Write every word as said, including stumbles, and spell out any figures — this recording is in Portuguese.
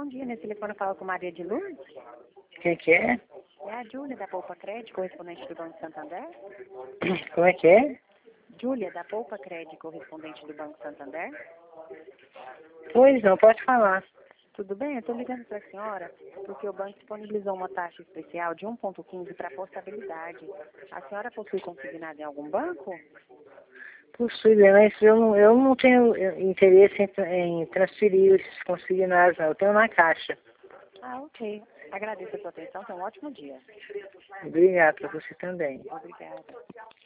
bom dia. Nesse telefone fala com Maria de Lourdes. Quem que é? É a Júlia da Poupa Crédito, correspondente do Banco Santander. Como é que é? Júlia da Poupa Crédito, correspondente do Banco Santander. Pois não, pode falar. Tudo bem? Eu estou ligando para a senhora porque o banco disponibilizou uma taxa especial de um vírgula quinze para portabilidade. A senhora possui consignado em algum banco? Possui, mas eu não, eu não tenho interesse em, em transferir esses consignados, não. Eu tenho na caixa. Ah, ok. Agradeço a sua atenção. Tenha um ótimo dia. Obrigado para você também. Obrigada.